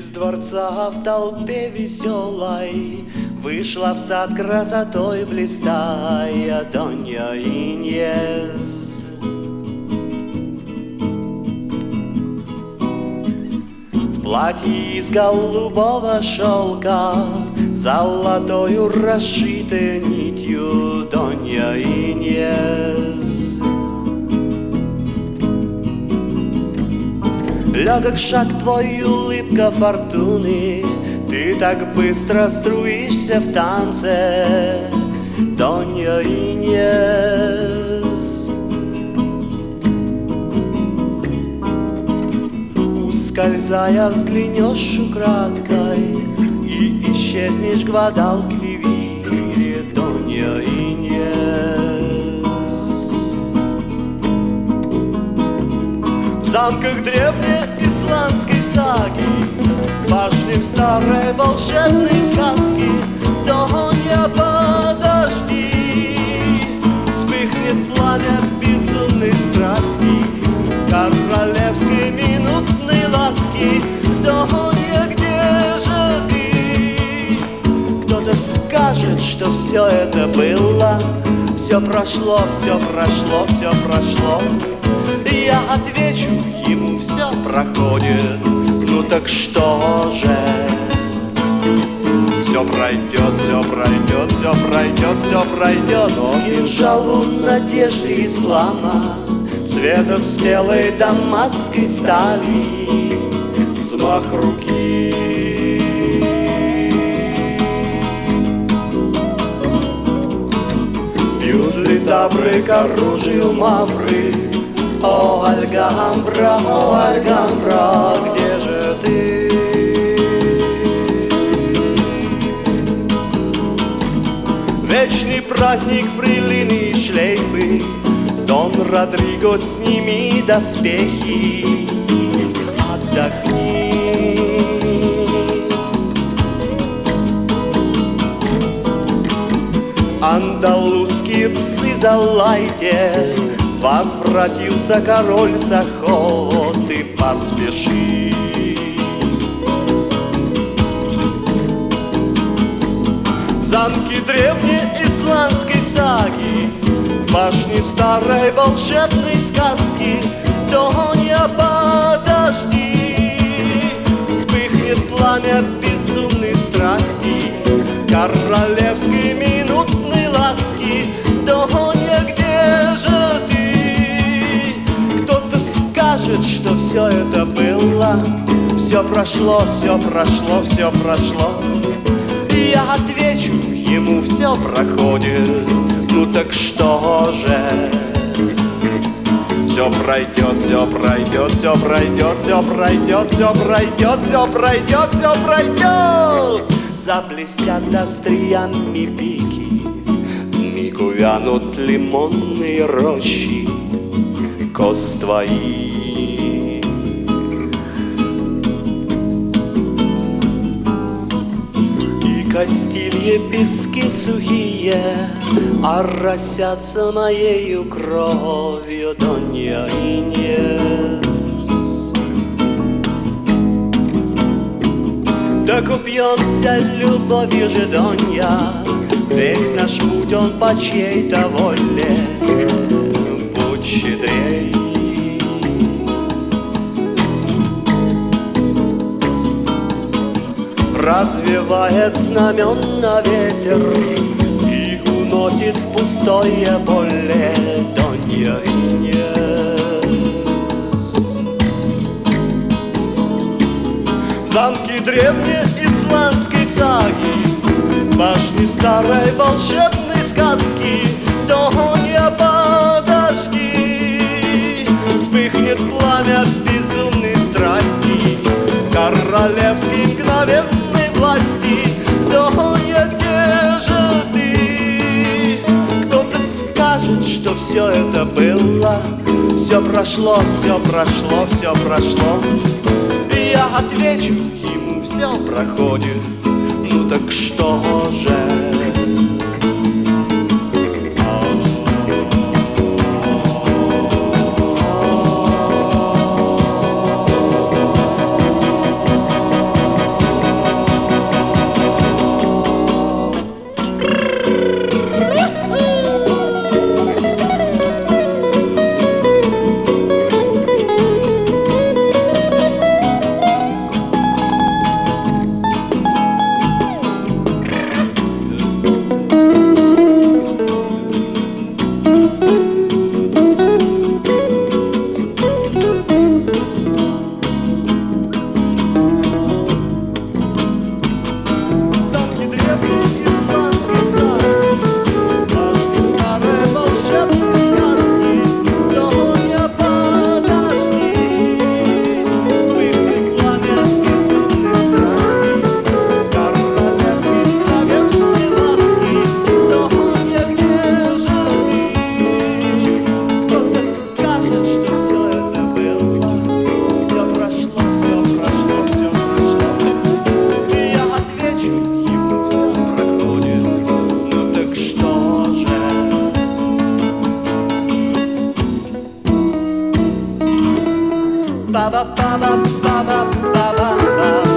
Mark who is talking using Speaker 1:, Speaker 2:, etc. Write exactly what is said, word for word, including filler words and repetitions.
Speaker 1: Из дворца в толпе веселой вышла в сад красотой блистая Донья Иньес. В платье из голубого шелка, золотою расшитой нитью Донья Иньес. Легок шаг твой, улыбка фортуны, ты так быстро струишься в танце, Донья Иньес. Ускользая, взглянешь украдкой и исчезнешь в Гвадалквивире, Донья Иньес. В замках древней исландской саги, башни в старой волшебной сказке, Донья, подожди, вспыхнет пламя безумной страсти, королевской минутной ласки. Донья, где же ты? Кто-то скажет, что все это было, все прошло, все прошло, все прошло. Я отвечу ему, все проходит. Ну так что же? Все пройдет, все пройдет, все пройдет, все пройдет. Но кинжалу надежды ислама, цвета спелой дамасской стали, взмах руки. Бьют ли тавры к оружию мавры? О, Альгамбра, о, Альгамбра, где же ты? Вечный праздник, фрейлины и шлейфы, Дон Родриго, сними доспехи, отдохни. Андалузские псы, залайте, возвратился король с охоты, поспеши. В замке древней исландской саги, башни старой волшебной сказки, Донья, подожди, вспыхнет пламя безумной страсти, королевской минутной ласки. Донья, где же ты? Кто-то скажет, что все это было, все прошло, все прошло, все прошло. Я отвечу ему, все проходит. Ну так что же? Все пройдет, все пройдет, все пройдет, все пройдет, все пройдет, все пройдет, все пройдет. Заблестят остриями пики, вмиг увянут лимонные рощи коз твоих. И Кастилье пески сухие оросятся моею кровью, Донья Иньес. Так упьемся любовью же, Донья, весь наш путь он по чьей-то воле, будь щедрей. Развивает знамена ветер и уносит в пустое поле, Донья Иньес. В замке древней исландской саги, башни старой волшебной сказки, Донья, подожди, вспыхнет пламя безумной страсти, королевской мгновенной власти. Донья, где же ты? Кто-то скажет, что все это было, все прошло, все прошло, все прошло. Я отвечу ему, все проходит. Ну так что же? Ба-ба-ба-ба-ба-ба-ба-ба-ба.